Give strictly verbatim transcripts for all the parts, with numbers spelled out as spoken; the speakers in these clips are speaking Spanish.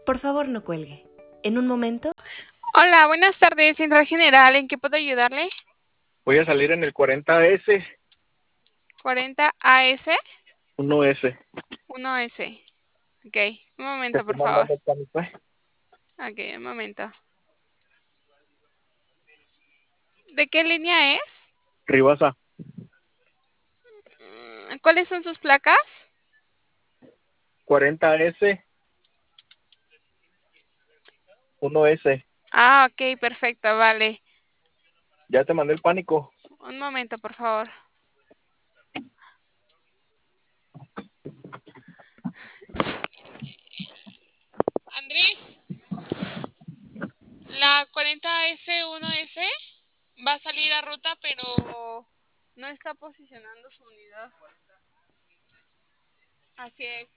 Por favor, no cuelgue. En un momento... Hola, buenas tardes, Central General, ¿en qué puedo ayudarle? Voy a salir en el cuarenta ese. cuarenta A S. uno ese. uno ese. Ok, un Te momento, estoy por favor. mandando el pánico, ¿eh? Ok, un momento. ¿De qué línea es? Ribasa. ¿Cuáles son sus placas? cuarenta ese. uno ese. Ah, ok, perfecto, vale. Ya te mandé el pánico. Un momento, por favor. Andrés, la cuarenta S uno S va a salir a ruta, pero no está posicionando su unidad. Así es.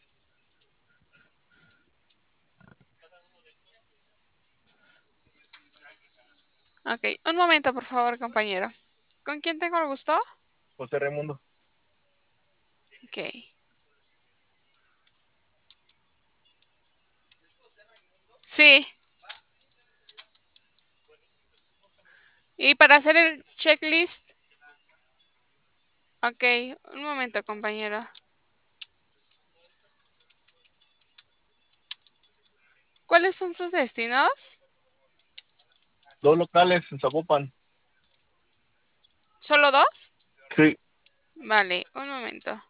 Ok, un momento, por favor, compañero. ¿Con quién tengo el gusto? José Raimundo. Ok. Sí. Y para hacer el checklist. Ok, un momento, compañero. ¿Cuáles son sus destinos? Dos locales en Zapopan. ¿Solo dos? Sí. Vale, un momento.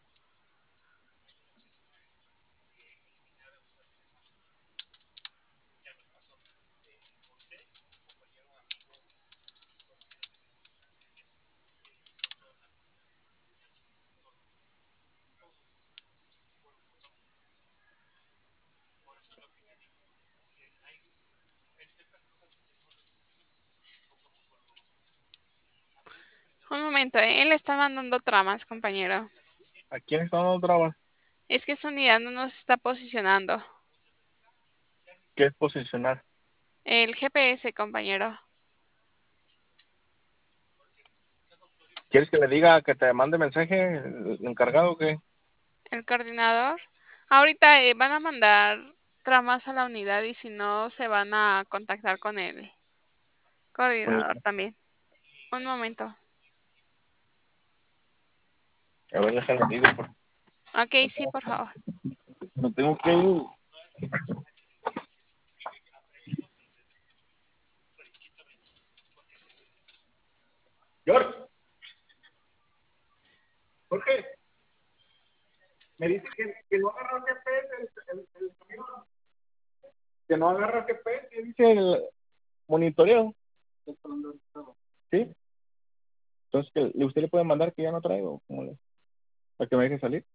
Un momento, ¿eh? Él está mandando tramas, compañero. ¿A quién está dando trabas? Es que su unidad no nos está posicionando. ¿Qué es posicionar? El G P S, compañero. ¿Quieres que le diga que te mande mensaje el encargado o qué? El coordinador. Ahorita eh, van a mandar tramas a la unidad y si no, se van a contactar con el coordinador también. Un momento. A ver, déjale digo. Por... Ok, sí, por favor. No tengo que ir. George. Jorge. Me dice que, que no agarra G P S el, el, el camión. Que no agarra G P S, dice el monitoreo. ¿Sí? Entonces, que ¿usted le puede mandar que ya no traigo? ¿Cómo le... ¿Para que me deje salir?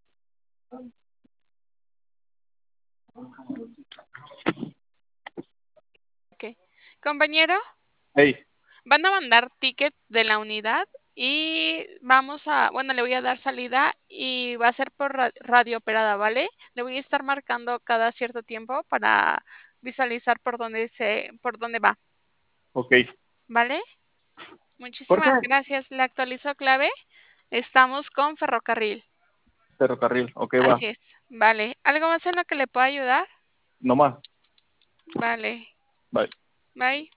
Ok. Compañero, Hey, van a mandar ticket de la unidad y vamos a, bueno, le voy a dar salida y va a ser por ra- radio operada, ¿vale? Le voy a estar marcando cada cierto tiempo para visualizar por dónde se, por dónde va, ok. ¿vale? ¿Por qué? Muchísimas gracias. Le actualizo clave. Estamos con ferrocarril. Ferrocarril, ok, va. Así es. Vale. ¿Algo más en lo que le pueda ayudar? No más. Vale. Bye. Bye.